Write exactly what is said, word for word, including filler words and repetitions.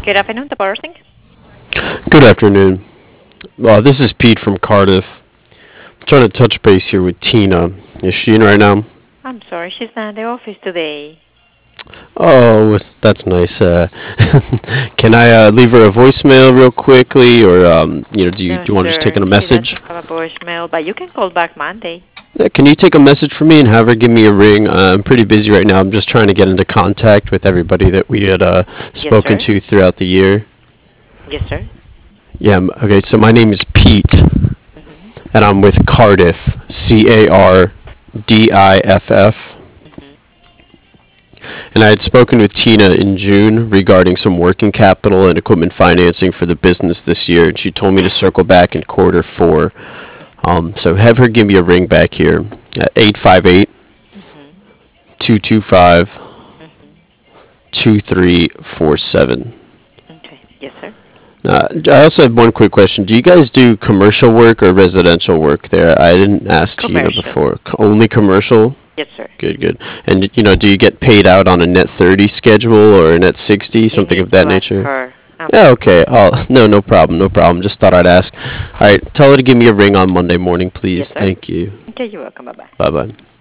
Good afternoon, the person. Good afternoon. Uh, this is Pete from Cardiff. I'm trying to touch base here with Tina. Is she in right now? I'm sorry, she's not in the office today. Oh, that's nice. Uh, can I uh, leave her a voicemail real quickly, or um, you know, do you No, do you want to just take sir, in a she message? doesn't have a voicemail, but you can call back Monday. Yeah, can you take a message for me and have her give me a ring? Uh, I'm pretty busy right now. I'm just trying to get into contact with everybody that we had uh, Yes, spoken sir. to throughout the year. Yes, sir. Yeah. m- Okay. So my name is Pete, Mhm. and I'm with Cardiff. C A R D I F F. Mhm. And I had spoken with Tina in June regarding some working capital and equipment financing for the business this year, and she told me to circle back in quarter four. Um, so have her give me a ring back here at eight five eight, Mhm. two two five, Mhm. two three four seven. Okay. Yes, sir. Uh, I also have one quick question. Do you guys do commercial work or residential work there? I didn't ask Tina Commercial. before. C- Only commercial? Yes, sir. Good, good. And, you know, do you get paid out on a net thirty schedule or a net sixty, You something need of that to ask nature? her. I'm Yeah, not okay. Oh, no, no problem, no problem. Just thought I'd ask. All right, tell her to give me a ring on Monday morning, Yes, please. sir. Thank you. Okay, you're welcome. Bye bye. Bye bye.